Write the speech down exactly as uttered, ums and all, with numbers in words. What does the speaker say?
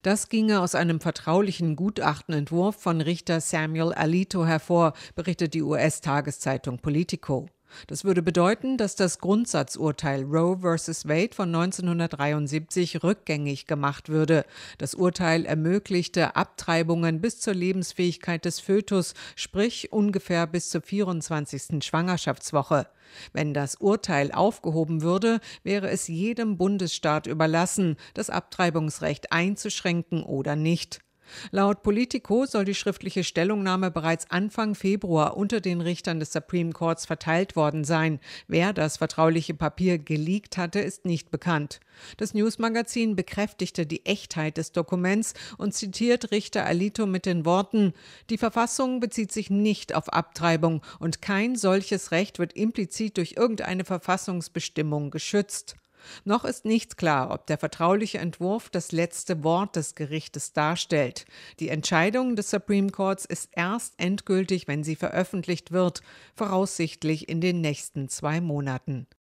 Das ginge aus einem vertraulichen Gutachtenentwurf von Richter Samuel Alito hervor, berichtet die U S-Tageszeitung Politico. Das würde bedeuten, dass das Grundsatzurteil Roe versus Wade von neunzehnhundertdreiundsiebzig rückgängig gemacht würde. Das Urteil ermöglichte Abtreibungen bis zur Lebensfähigkeit des Fötus, sprich ungefähr bis zur vierundzwanzigsten Schwangerschaftswoche. Wenn das Urteil aufgehoben würde, wäre es jedem Bundesstaat überlassen, das Abtreibungsrecht einzuschränken oder nicht. Laut Politico soll die schriftliche Stellungnahme bereits Anfang Februar unter den Richtern des Supreme Courts verteilt worden sein. Wer das vertrauliche Papier geleakt hatte, ist nicht bekannt. Das Newsmagazin bekräftigte die Echtheit des Dokuments und zitiert Richter Alito mit den Worten: Die Verfassung bezieht sich nicht auf Abtreibung und kein solches Recht wird implizit durch irgendeine Verfassungsbestimmung geschützt. Noch ist nichts klar, ob der vertrauliche Entwurf das letzte Wort des Gerichtes darstellt. Die Entscheidung des Supreme Courts ist erst endgültig, wenn sie veröffentlicht wird, voraussichtlich in den nächsten zwei Monaten.